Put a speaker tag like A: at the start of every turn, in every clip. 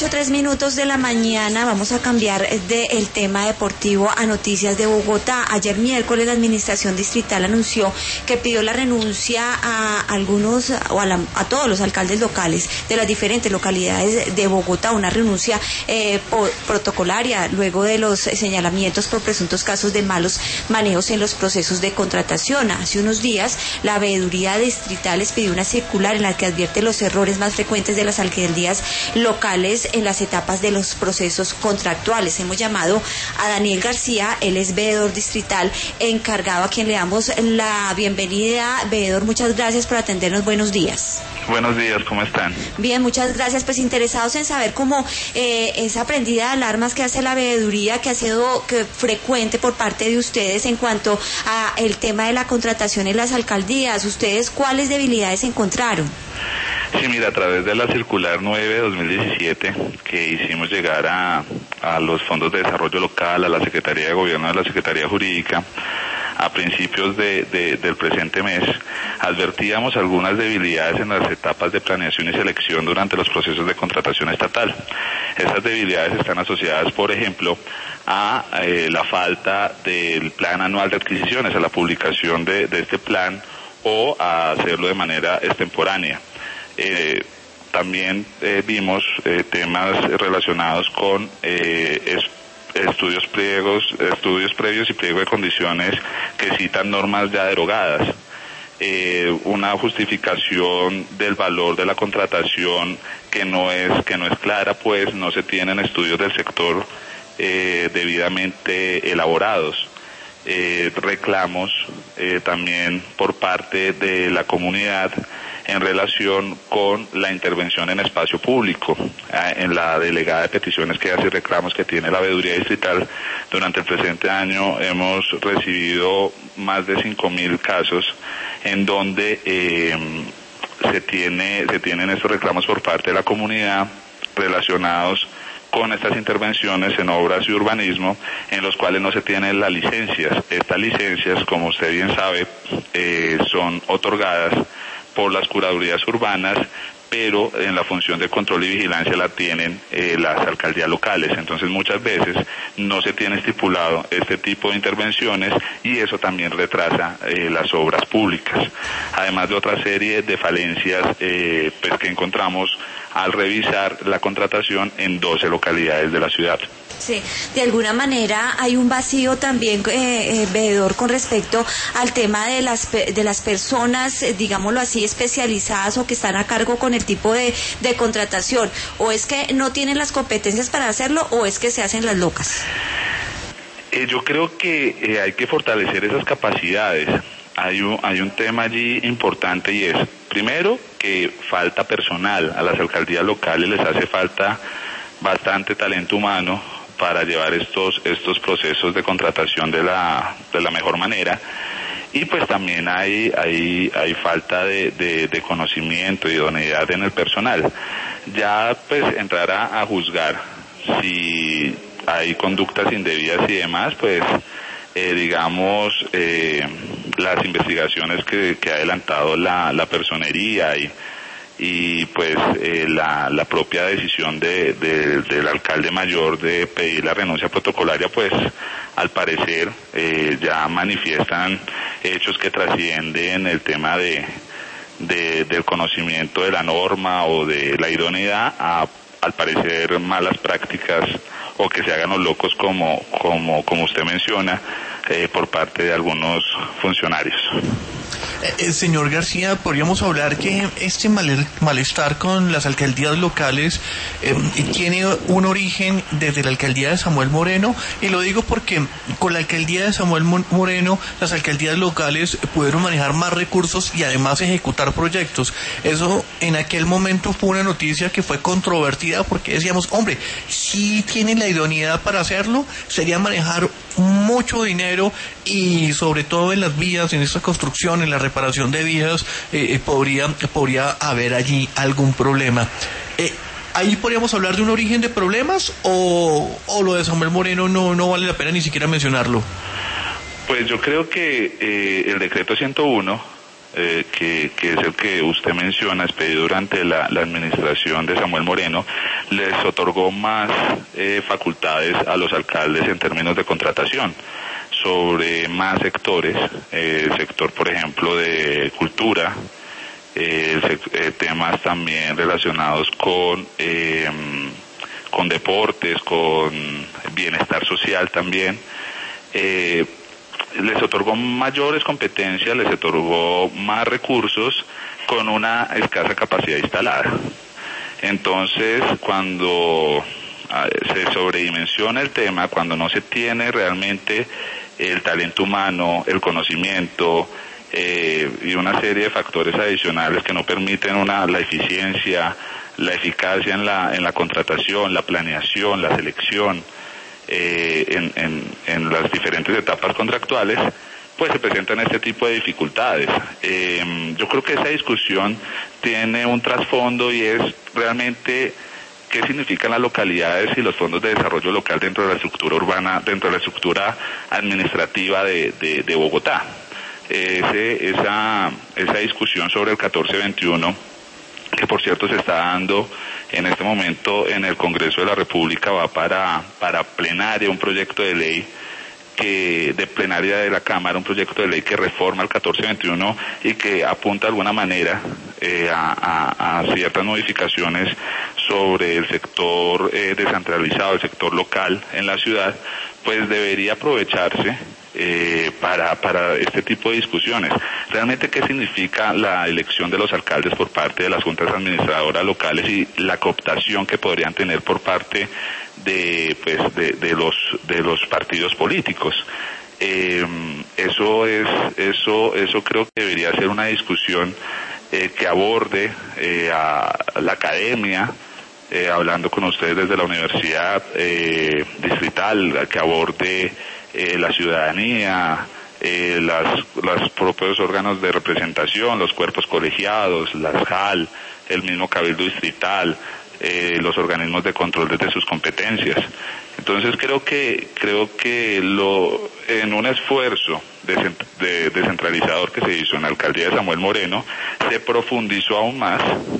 A: 8:03 de la mañana. Vamos a cambiar del tema deportivo a noticias de Bogotá. Ayer miércoles la administración distrital anunció que pidió la renuncia a algunos o a todos los alcaldes locales de las diferentes localidades de Bogotá, una renuncia protocolaria luego de los señalamientos por presuntos casos de malos manejos en los procesos de contratación. Hace unos días la veeduría distrital les pidió una circular en la que advierte los errores más frecuentes de las alcaldías locales en las etapas de los procesos contractuales. Hemos llamado a Daniel García, él es veedor distrital encargado, a quien le damos la bienvenida. Veedor, muchas gracias por atendernos. Buenos días.
B: Buenos días, ¿cómo están?
A: Bien, muchas gracias. Pues interesados en saber cómo esa prendida de alarmas que hace la veeduría, que ha sido frecuente por parte de ustedes en cuanto a el tema de la contratación en las alcaldías. ¿Ustedes cuáles debilidades encontraron?
B: Sí, mira, a través de la circular 9/2017 que hicimos llegar a los fondos de desarrollo local, a la Secretaría de Gobierno, a la Secretaría Jurídica, a principios del presente mes, advertíamos algunas debilidades en las etapas de planeación y selección durante los procesos de contratación estatal. Esas debilidades están asociadas, por ejemplo, a la falta del plan anual de adquisiciones, a la publicación de este plan o a hacerlo de manera extemporánea. También vimos temas relacionados con estudios previos y pliego de condiciones que citan normas ya derogadas. Una justificación del valor de la contratación que no es clara, pues no se tienen estudios del sector debidamente elaborados. Reclamos también por parte de la comunidad en relación con la intervención en espacio público. En la delegada de peticiones, quejas y reclamos que tiene la veeduría distrital, durante el presente año hemos recibido más de 5.000 casos en donde se tienen estos reclamos por parte de la comunidad relacionados con estas intervenciones en obras y urbanismo, en los cuales no se tienen las licencias. Estas licencias, como usted bien sabe, son otorgadas por las curadurías urbanas, pero en la función de control y vigilancia la tienen las alcaldías locales. Entonces muchas veces no se tiene estipulado este tipo de intervenciones y eso también retrasa las obras públicas. Además de otra serie de falencias pues que encontramos al revisar la contratación en 12 localidades de la ciudad.
A: Sí, de alguna manera hay un vacío también, veedor, con respecto al tema de las personas, digámoslo así, especializadas o que están a cargo con el tipo de contratación. ¿O es que no tienen las competencias para hacerlo o es que se hacen las locas?
B: Yo creo que hay que fortalecer esas capacidades. Hay un tema allí importante y es, primero, que falta personal. A las alcaldías locales les hace falta bastante talento humano para llevar estos procesos de contratación de la mejor manera. Y pues también hay falta de conocimiento y idoneidad en el personal. Ya pues entrar a juzgar si hay conductas indebidas y demás, pues las investigaciones que ha adelantado la personería y pues la propia decisión del alcalde mayor de pedir la renuncia protocolaria, pues al parecer ya manifiestan hechos que trascienden el tema del conocimiento de la norma o de la idoneidad a, al parecer, malas prácticas o que se hagan los locos como usted menciona por parte de algunos funcionarios.
C: Señor García, podríamos hablar que este malestar con las alcaldías locales tiene un origen desde la alcaldía de Samuel Moreno, y lo digo porque con la alcaldía de Samuel Moreno las alcaldías locales pudieron manejar más recursos y además ejecutar proyectos. Eso en aquel momento fue una noticia que fue controvertida porque decíamos, hombre, si tienen la idoneidad para hacerlo, sería manejar mucho dinero y sobre todo en las vías, en esta construcción, en la reparación de vías, podría haber allí algún problema. ¿Ahí podríamos hablar de un origen de problemas o lo de Samuel Moreno no vale la pena ni siquiera mencionarlo?
B: Pues yo creo que el decreto 101 que es el que usted menciona, expedido durante la administración de Samuel Moreno, les otorgó más facultades a los alcaldes en términos de contratación sobre más sectores, el sector, por ejemplo, de cultura, temas también relacionados con deportes, con bienestar social también. Les otorgó mayores competencias, les otorgó más recursos con una escasa capacidad instalada. Entonces, cuando se sobredimensiona el tema, cuando no se tiene realmente el talento humano, el conocimiento y una serie de factores adicionales que no permiten la eficiencia, la eficacia en la contratación, la planeación, la selección, en las diferentes etapas contractuales, pues se presentan este tipo de dificultades. Yo creo que esa discusión tiene un trasfondo y es realmente qué significan las localidades y los fondos de desarrollo local dentro de la estructura urbana, dentro de la estructura administrativa de Bogotá. Esa discusión sobre el 1421, que por cierto se está dando en este momento en el Congreso de la República, va para plenaria un proyecto de ley de plenaria de la Cámara, un proyecto de ley que reforma el 1421 y que apunta de alguna manera a ciertas modificaciones sobre el sector descentralizado, el sector local en la ciudad, pues debería aprovecharse para este tipo de discusiones. Realmente, ¿qué significa la elección de los alcaldes por parte de las juntas administradoras locales y la cooptación que podrían tener por parte de los partidos políticos? Eso creo que debería ser una discusión que aborde a la academia, hablando con ustedes desde la universidad distrital, que aborde la ciudadanía, los propios órganos de representación, los cuerpos colegiados, las JAL, el mismo Cabildo Distrital, los organismos de control desde sus competencias. Entonces creo que en un esfuerzo descentralizador que se hizo en la alcaldía de Samuel Moreno, se profundizó aún más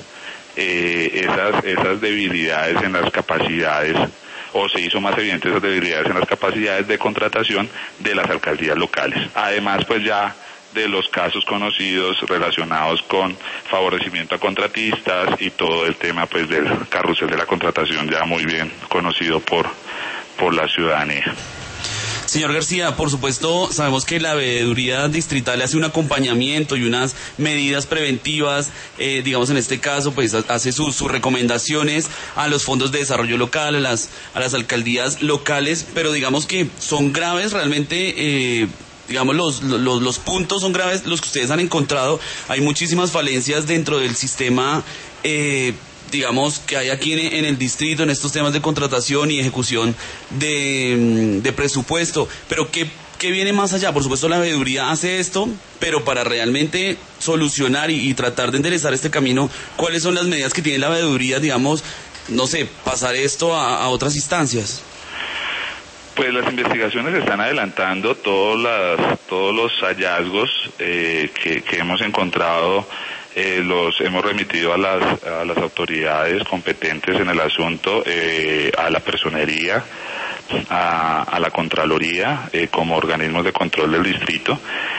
B: esas debilidades en las capacidades, o se hizo más evidente esas debilidades en las capacidades de contratación de las alcaldías locales. Además, pues ya de los casos conocidos relacionados con favorecimiento a contratistas y todo el tema pues del carrusel de la contratación, ya muy bien conocido por la ciudadanía.
D: Señor García, por supuesto, sabemos que la veeduría distrital hace un acompañamiento y unas medidas preventivas, digamos en este caso, pues hace sus recomendaciones a los fondos de desarrollo local, a las alcaldías locales, pero digamos que son graves realmente, digamos los puntos son graves los que ustedes han encontrado. Hay muchísimas falencias dentro del sistema digamos que hay aquí en el distrito en estos temas de contratación y ejecución de presupuesto, pero ¿qué viene más allá? Por supuesto la veeduría hace esto, pero para realmente solucionar y tratar de enderezar este camino, ¿cuáles son las medidas que tiene la veeduría, digamos, no sé, pasar esto a otras instancias?
B: Pues las investigaciones están adelantando todos los hallazgos que hemos encontrado. Los hemos remitido a las autoridades competentes en el asunto, a la personería, a la Contraloría, como organismos de control del distrito.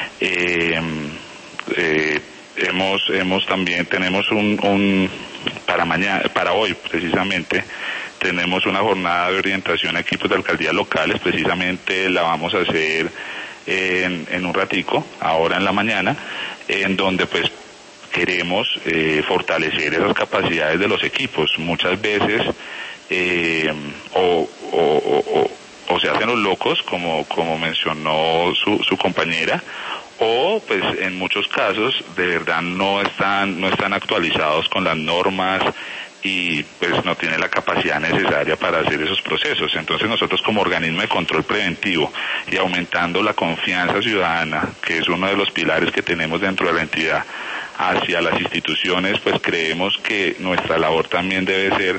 B: Tenemos para hoy precisamente, tenemos una jornada de orientación a equipos de alcaldías locales. Precisamente la vamos a hacer en un ratico, ahora en la mañana, en donde pues queremos fortalecer esas capacidades de los equipos. Muchas veces o se hacen los locos, como mencionó su compañera, o pues en muchos casos de verdad no están actualizados con las normas y pues no tienen la capacidad necesaria para hacer esos procesos. Entonces nosotros, como organismo de control preventivo y aumentando la confianza ciudadana, que es uno de los pilares que tenemos dentro de la entidad hacia las instituciones, pues creemos que nuestra labor también debe ser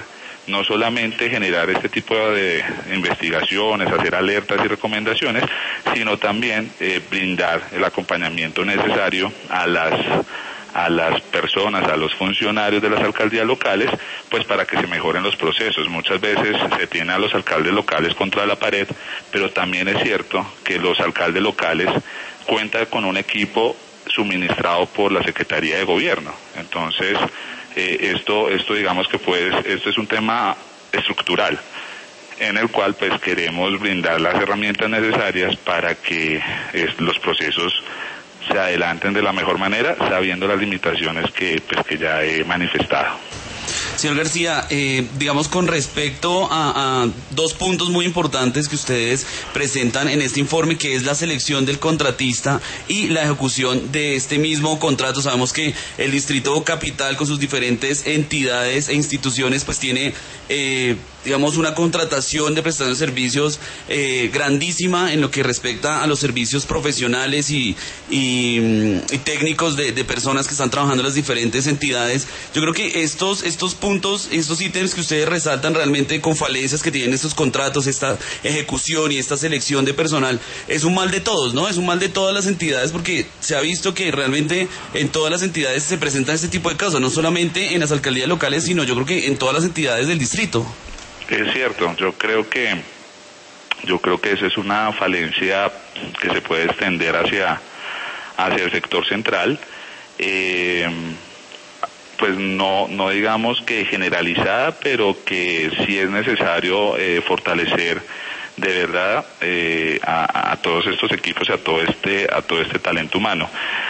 B: no solamente generar este tipo de investigaciones, hacer alertas y recomendaciones, sino también brindar el acompañamiento necesario a las personas, a los funcionarios de las alcaldías locales, pues para que se mejoren los procesos. Muchas veces se tiene a los alcaldes locales contra la pared, pero también es cierto que los alcaldes locales cuentan con un equipo suministrado por la Secretaría de Gobierno. Entonces, esto digamos que esto es un tema estructural, en el cual pues queremos brindar las herramientas necesarias para que los procesos se adelanten de la mejor manera, sabiendo las limitaciones que ya he manifestado.
D: Señor García, digamos con respecto a dos puntos muy importantes que ustedes presentan en este informe, que es la selección del contratista y la ejecución de este mismo contrato. Sabemos que el Distrito Capital, con sus diferentes entidades e instituciones, pues tiene digamos una contratación de prestación de servicios grandísima en lo que respecta a los servicios profesionales y técnicos de personas que están trabajando en las diferentes entidades. Yo creo que estos puntos, estos ítems que ustedes resaltan realmente con falencias que tienen estos contratos, esta ejecución y esta selección de personal, es un mal de todos, ¿no? Es un mal de todas las entidades, porque se ha visto que realmente en todas las entidades se presentan este tipo de casos, no solamente en las alcaldías locales, sino yo creo que en todas las entidades del distrito.
B: Es cierto, yo creo que esa es una falencia que se puede extender hacia el sector central, pues no digamos que generalizada, pero que sí es necesario fortalecer de verdad a todos estos equipos y a todo este talento humano.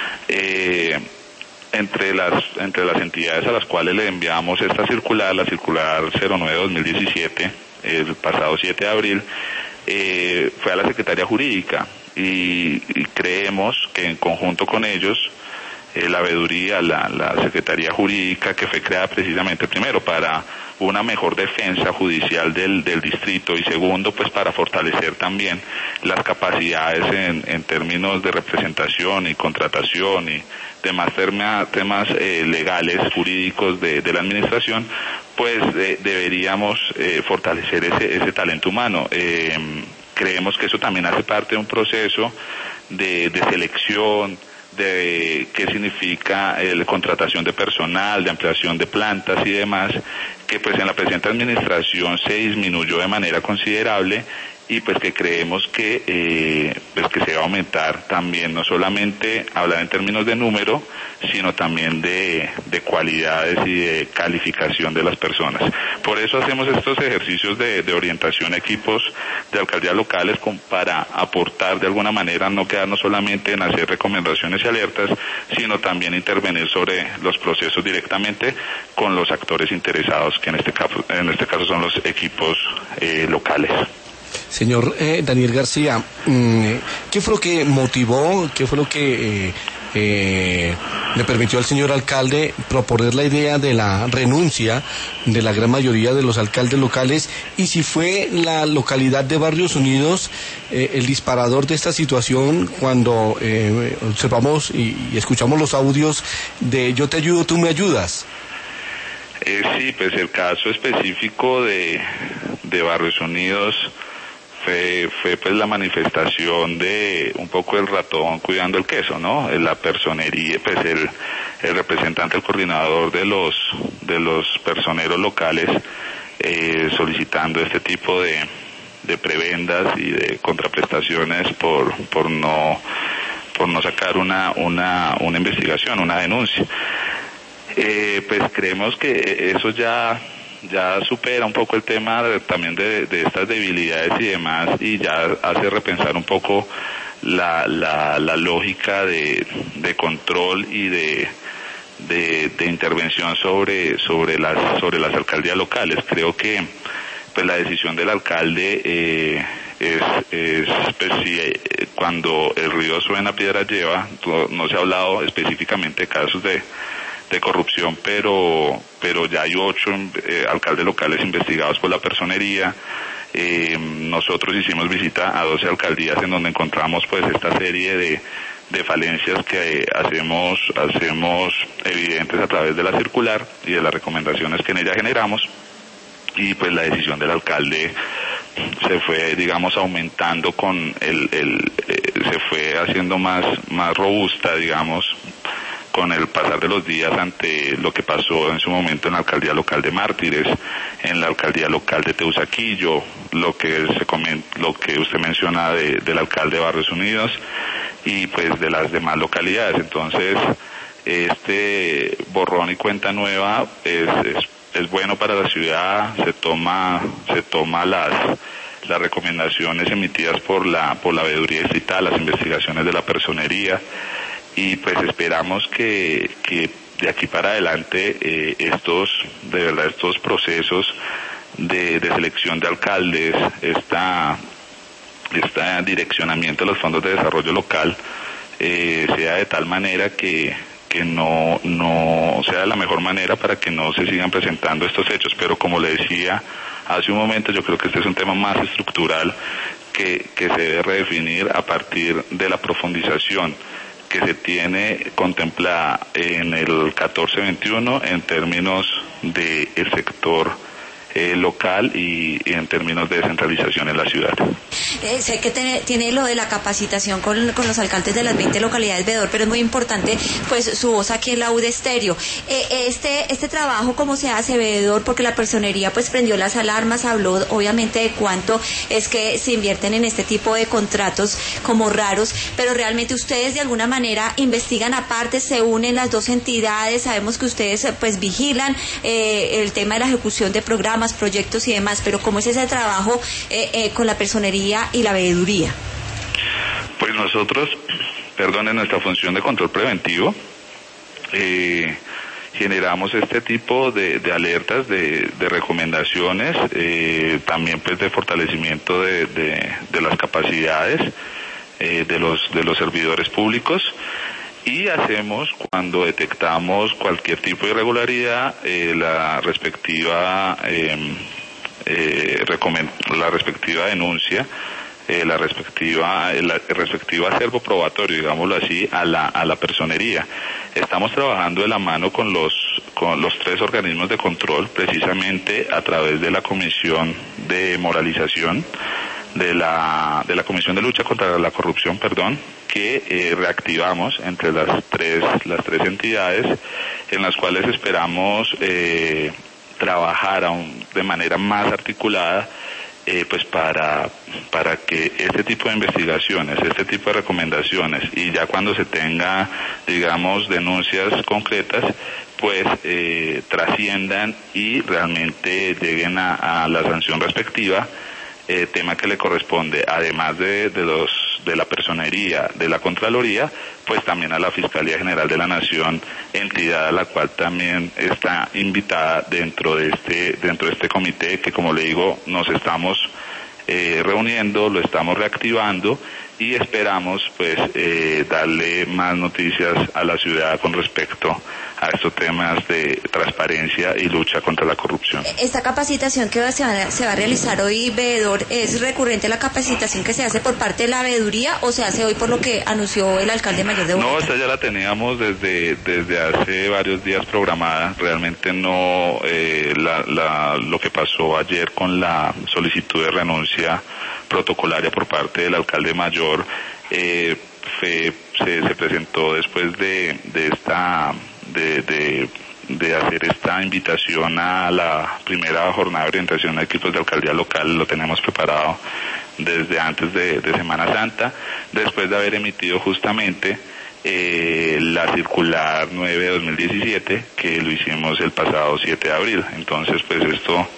B: Entre las entidades a las cuales le enviamos esta circular, la circular 09-2017, el pasado 7 de abril, fue a la Secretaría Jurídica y creemos que en conjunto con ellos, la veeduría, la Secretaría Jurídica, que fue creada precisamente primero para una mejor defensa judicial del distrito y segundo pues para fortalecer también las capacidades en términos de representación y contratación y demás temas legales, jurídicos de la administración, pues deberíamos fortalecer ese talento humano. Creemos que eso también hace parte de un proceso de selección, de qué significa la contratación de personal, de ampliación de plantas y demás, que pues en la presente administración se disminuyó de manera considerable y pues que creemos que se va a aumentar también, no solamente hablar en términos de número, sino también de cualidades y de calificación de las personas. Por eso hacemos estos ejercicios de orientación a equipos de alcaldías locales para aportar de alguna manera, no quedarnos solamente en hacer recomendaciones y alertas, sino también intervenir sobre los procesos directamente con los actores interesados, que en este caso son los equipos locales.
E: Señor Daniel García, ¿qué fue lo que motivó, qué fue lo que le permitió al señor alcalde proponer la idea de la renuncia de la gran mayoría de los alcaldes locales, y si fue la localidad de Barrios Unidos el disparador de esta situación cuando observamos y escuchamos los audios de Yo te ayudo, tú me ayudas?
B: Sí, pues el caso específico de Barrios Unidos fue pues la manifestación de un poco el ratón cuidando el queso, ¿no? La personería, pues el representante, el coordinador de los personeros locales solicitando este tipo de prebendas y de contraprestaciones por no sacar una investigación, una denuncia. Pues creemos que eso ya supera un poco el tema también de estas debilidades y demás, y ya hace repensar un poco la lógica de control y de intervención sobre las alcaldías locales. Creo que pues la decisión del alcalde es pues si cuando el río suena piedras lleva. No se ha hablado específicamente de casos de corrupción, pero ya hay 8 alcaldes locales investigados por la personería. Nosotros hicimos visita a 12 alcaldías en donde encontramos pues esta serie de falencias que hacemos evidentes a través de la circular y de las recomendaciones que en ella generamos. y pues la decisión del alcalde se fue, digamos, aumentando se fue haciendo más robusta, digamos, con el pasar de los días ante lo que pasó en su momento en la alcaldía local de Mártires, en la alcaldía local de Teusaquillo, lo que usted menciona del alcalde de Barrios Unidos y pues de las demás localidades. Entonces, este borrón y cuenta nueva es bueno para la ciudad, se toma las recomendaciones emitidas por la veeduría distrital, las investigaciones de la personería, y pues esperamos que de aquí para adelante estos procesos de selección de alcaldes, este direccionamiento de los fondos de desarrollo local sea de tal manera que no sea la mejor manera para que no se sigan presentando estos hechos. Pero como le decía hace un momento, yo creo que este es un tema más estructural que se debe redefinir a partir de la profundización que se tiene contemplada en el 1421 en términos del sector local y en términos de descentralización en la ciudad.
A: Sé que tiene lo de la capacitación con los alcaldes de las 20 localidades, veedor, pero es muy importante pues su voz aquí en la UD Estéreo. Este trabajo, ¿cómo se hace, veedor? Porque la personería pues prendió las alarmas, habló obviamente de cuánto es que se invierten en este tipo de contratos como raros, pero realmente ustedes de alguna manera investigan aparte, se unen las dos entidades, sabemos que ustedes pues vigilan el tema de la ejecución de programas, proyectos y demás, pero ¿cómo es ese trabajo con la personería y la veeduría?
B: Pues nosotros, en nuestra función de control preventivo, generamos este tipo de alertas, de recomendaciones, también pues de fortalecimiento de las capacidades de los servidores públicos, y hacemos, cuando detectamos cualquier tipo de irregularidad, la respectiva denuncia, el respectivo acervo probatorio, digámoslo así, a la personería. Estamos trabajando de la mano con los 3 organismos de control, precisamente a través de la Comisión de Moralización, de la Comisión de Lucha contra la Corrupción, que reactivamos entre las tres entidades, en las cuales esperamos trabajar de manera más articulada, pues para que este tipo de investigaciones, este tipo de recomendaciones, y ya cuando se tenga, digamos, denuncias concretas, pues trasciendan y realmente lleguen a la sanción respectiva, tema que le corresponde, además de la personería, de la Contraloría, pues también a la Fiscalía General de la Nación, entidad a la cual también está invitada dentro de este comité, que, como le digo, nos estamos reuniendo, lo estamos reactivando, y esperamos pues darle más noticias a la ciudad con respecto a estos temas de transparencia y lucha contra la corrupción.
A: Esta capacitación que se va a realizar hoy, veedor, ¿es recurrente la capacitación que se hace por parte de la veeduría o se hace hoy por lo que anunció el alcalde mayor de Bogotá?
B: No, esta ya la teníamos desde hace varios días programada. Realmente no, lo que pasó ayer con la solicitud de renuncia protocolaria por parte del alcalde mayor se presentó después de hacer esta invitación a la primera jornada de orientación de equipos de alcaldía local. Lo tenemos preparado desde antes de Semana Santa, después de haber emitido justamente la circular 9 de 2017, que lo hicimos el pasado 7 de abril. Entonces, pues esto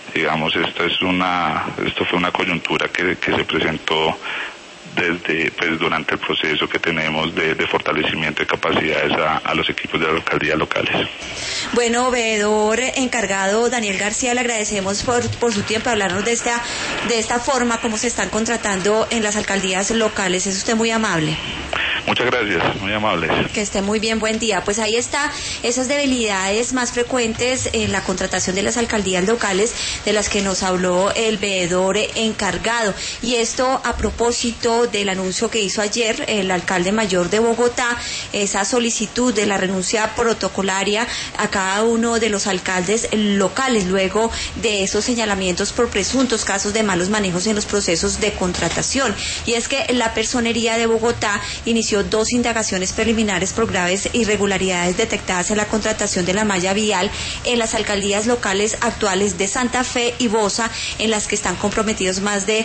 B: fue una coyuntura que se presentó durante el proceso que tenemos de fortalecimiento de capacidades a los equipos de las alcaldías locales.
A: Bueno, veedor encargado Daniel García, le agradecemos por su tiempo, hablarnos de esta forma como se están contratando en las alcaldías locales. Es usted muy amable.
B: Muchas gracias, muy amables.
A: Que esté muy bien, buen día. Pues ahí está, esas debilidades más frecuentes en la contratación de las alcaldías locales de las que nos habló el veedor encargado. Y esto a propósito del anuncio que hizo ayer el alcalde mayor de Bogotá, esa solicitud de la renuncia protocolaria a cada uno de los alcaldes locales, luego de esos señalamientos por presuntos casos de malos manejos en los procesos de contratación. Y es que la Personería de Bogotá inició 2 indagaciones preliminares por graves irregularidades detectadas en la contratación de la malla vial en las alcaldías locales actuales de Santa Fe y Bosa, en las que están comprometidos más de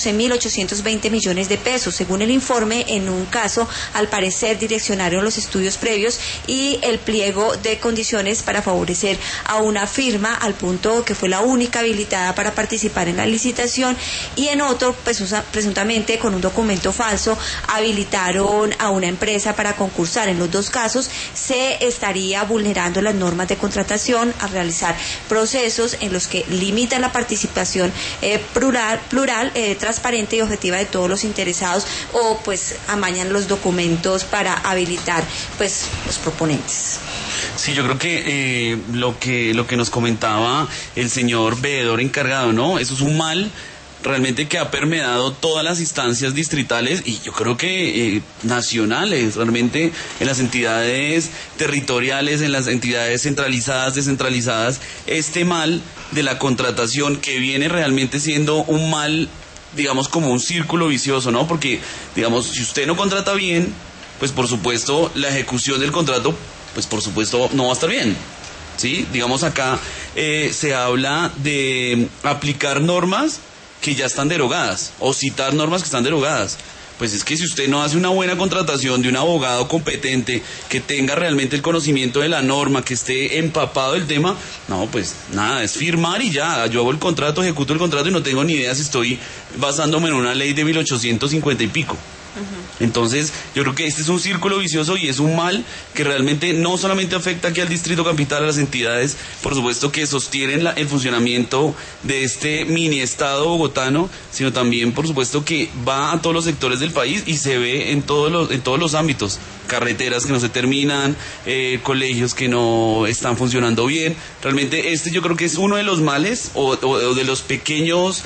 A: 11.820 millones de pesos. Según el informe, en un caso, al parecer, direccionaron los estudios previos y el pliego de condiciones para favorecer a una firma, al punto que fue la única habilitada para participar en la licitación, y en otro, presuntamente con un documento falso, habilitaron a una empresa para concursar. En los 2 casos se estaría vulnerando las normas de contratación al realizar procesos en los que limitan la participación plural, transparente y objetiva de todos los interesados, o pues amañan los documentos para habilitar pues los proponentes.
D: Sí, yo creo que lo que nos comentaba el señor veedor encargado, ¿no? Eso es un mal realmente que ha permeado todas las instancias distritales y yo creo que nacionales, realmente en las entidades territoriales, en las entidades centralizadas, descentralizadas, este mal de la contratación que viene realmente siendo un mal, digamos, como un círculo vicioso, ¿no? Porque, digamos, si usted no contrata bien, pues por supuesto la ejecución del contrato, pues por supuesto no va a estar bien, ¿sí? Digamos, acá se habla de aplicar normas que ya están derogadas, o citar normas que están derogadas. Pues es que si usted no hace una buena contratación de un abogado competente, que tenga realmente el conocimiento de la norma, que esté empapado del tema, no, pues nada, es firmar y ya, yo hago el contrato, ejecuto el contrato y no tengo ni idea si estoy basándome en una ley de 1850 y pico. Entonces yo creo que este es un círculo vicioso y es un mal que realmente no solamente afecta aquí al Distrito Capital, a las entidades, por supuesto, que sostienen el funcionamiento de este mini estado bogotano, sino también por supuesto que va a todos los sectores del país y se ve en todos los ámbitos: carreteras que no se terminan, colegios que no están funcionando bien. Realmente yo creo que es uno de los males o de los pequeños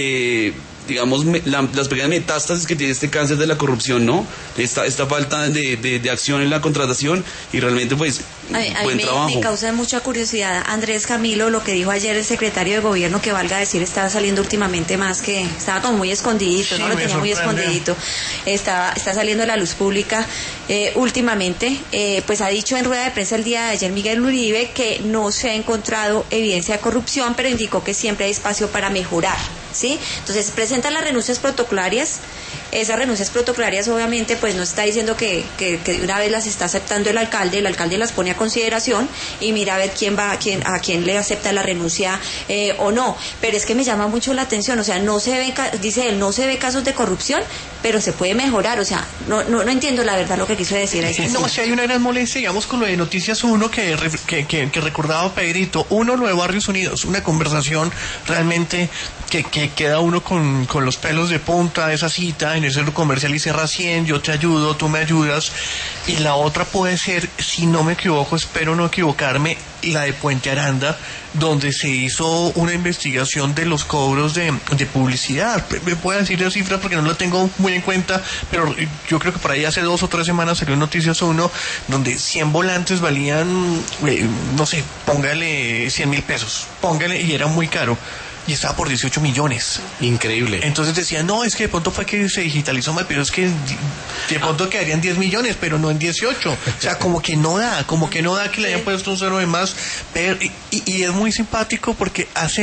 D: digamos, las pequeñas metástasis que tiene este cáncer de la corrupción, ¿no? Esta falta de acción en la contratación, y realmente pues buen trabajo.
A: Me causa mucha curiosidad, Andrés Camilo, lo que dijo ayer el secretario de Gobierno, que valga decir, estaba saliendo últimamente más, que estaba como muy escondidito, sí, ¿no? Lo tenía muy escondidito. Está saliendo a la luz pública últimamente. Pues ha dicho en rueda de prensa el día de ayer Miguel Uribe que no se ha encontrado evidencia de corrupción, pero indicó que siempre hay espacio para mejorar, ¿sí? Entonces presentan las renuncias protocolarias. Esas renuncias protocolarias obviamente pues no está diciendo que de una vez las está aceptando el alcalde las pone a consideración y mira a ver a quién le acepta la renuncia o no. Pero es que me llama mucho la atención, o sea, no se ve, dice él, no se ve casos de corrupción, pero se puede mejorar, o sea, no entiendo la verdad lo que quiso decir ahí.
C: No, si hay una gran molestia, digamos, con lo de Noticias 1 que recordaba Pedrito, lo de Barrios Unidos, una conversación realmente que queda uno con los pelos de punta, esa cita en el centro comercial y Sierra 100, yo te ayudo, tú me ayudas. Y la otra puede ser, si no me equivoco, espero no equivocarme, la de Puente Aranda, donde se hizo una investigación de los cobros de publicidad. Me puede decir la cifra porque no la tengo muy en cuenta, pero yo creo que por ahí hace 2 o 3 semanas salió Noticias 1 donde 100 volantes valían, no sé, póngale 100,000 pesos, y era muy caro. Y estaba por 18 millones.
E: Increíble.
C: Entonces decía, no, es que de pronto fue que se digitalizó más, pero es que de pronto quedarían 10 millones, pero no en 18. O sea, como que no da que le hayan puesto un cero de más. Pero, y es muy simpático porque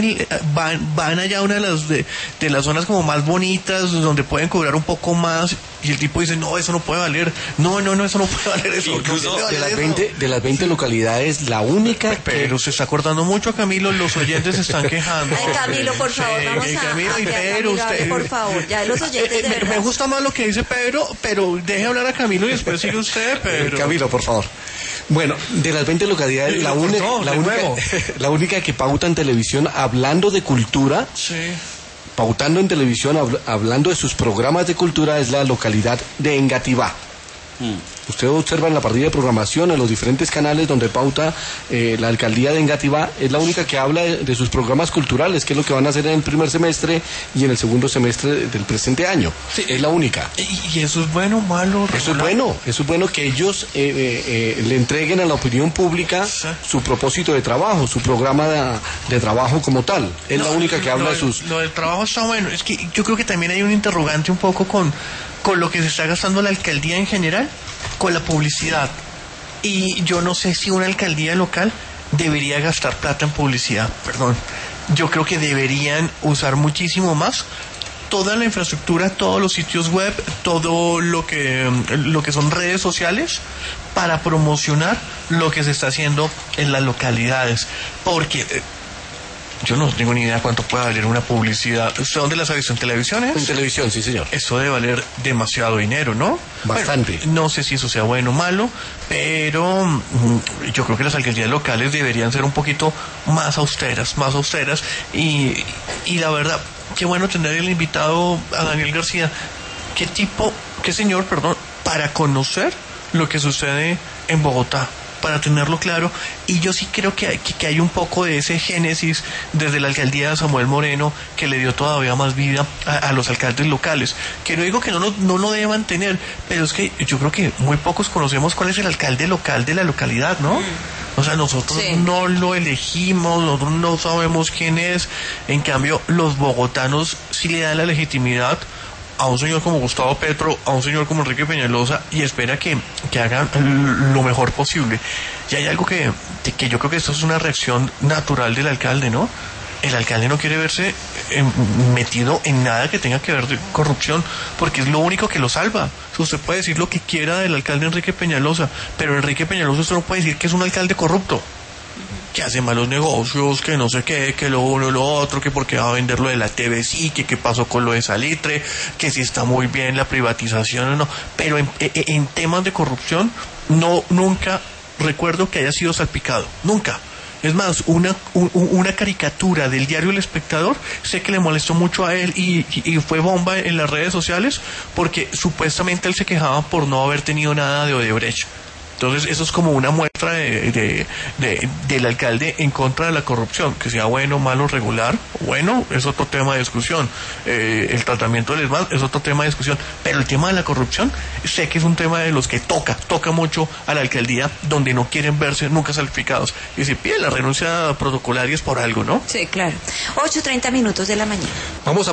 C: van allá a una de las zonas como más bonitas, donde pueden cobrar un poco más, y el tipo dice, no, eso no puede valer. No, eso no puede valer eso.
E: Incluso de las 20 localidades, la única...
C: Pero se está cortando mucho, Camilo, los oyentes se están quejando.
A: Ay, Camilo, por favor, vamos a
C: Camilo, usted,
A: por favor, ya los oyentes de verdad.
C: Me gusta más lo que dice Pedro, pero deje hablar a Camilo y después sigue usted, Pedro.
E: Camilo, por favor. Bueno, de las 20 localidades, la única que pauta en televisión hablando de cultura,
C: sí,
E: pautando en televisión, hablando de sus programas de cultura, es la localidad de Engativá. Usted observa en la parrilla de programación, en los diferentes canales donde pauta la alcaldía de Engativá, es la única que habla de sus programas culturales, que es lo que van a hacer en el primer semestre y en el segundo semestre del presente año. Sí, es la única.
C: ¿Y eso es bueno o malo?
E: Eso es bueno que ellos le entreguen a la opinión pública su propósito de trabajo, su programa de trabajo como tal. Es la única que habla de sus...
C: Lo del trabajo está bueno. Es que yo creo que también hay un interrogante un poco con lo que se está gastando la alcaldía en general, con la publicidad. Y yo no sé si una alcaldía local debería gastar plata en publicidad, perdón. Yo creo que deberían usar muchísimo más toda la infraestructura, todos los sitios web, todo lo que son redes sociales para promocionar lo que se está haciendo en las localidades. Porque yo no tengo ni idea cuánto puede valer una publicidad. ¿Usted dónde las ha visto? ¿En televisión?
E: En televisión, sí, señor.
C: Eso debe valer demasiado dinero, ¿no?
E: Bastante.
C: Bueno, no sé si eso sea bueno o malo, pero yo creo que las alcaldías locales deberían ser un poquito más austeras. Y la verdad, qué bueno tener el invitado a Daniel García. ¿Qué señor, para conocer lo que sucede en Bogotá, para tenerlo claro. Y yo sí creo que hay un poco de ese génesis desde la alcaldía de Samuel Moreno que le dio todavía más vida a los alcaldes locales, que no digo que no lo deban tener, pero es que yo creo que muy pocos conocemos cuál es el alcalde local de la localidad, ¿no? O sea, nosotros no lo elegimos, nosotros no sabemos quién es. En cambio, los bogotanos sí le dan la legitimidad a un señor como Gustavo Petro, a un señor como Enrique Peñalosa, y espera que hagan lo mejor posible. Y hay algo que yo creo que esto es una reacción natural del alcalde, ¿no? El alcalde no quiere verse metido en nada que tenga que ver de corrupción, porque es lo único que lo salva. Usted puede decir lo que quiera del alcalde Enrique Peñalosa, pero Enrique Peñalosa usted no puede decir que es un alcalde corrupto, que hace malos negocios, que no sé qué, que lo uno, lo otro, que porque va a vender lo de la TVC, que qué pasó con lo de Salitre, que si está muy bien la privatización o no. Pero en temas de corrupción, nunca recuerdo que haya sido salpicado, nunca. Es más, una caricatura del diario El Espectador, sé que le molestó mucho a él y fue bomba en las redes sociales, porque supuestamente él se quejaba por no haber tenido nada de Odebrecht. Entonces eso es como una muestra del alcalde en contra de la corrupción, que sea bueno, malo, regular. Bueno, es otro tema de discusión. El tratamiento del ESMAD es otro tema de discusión, pero el tema de la corrupción sé que es un tema de los que toca mucho a la alcaldía, donde no quieren verse nunca salpicados, y se pide la renuncia protocolaria es por algo, ¿no?
A: Sí, claro. 8:30 de la mañana.
E: Vamos a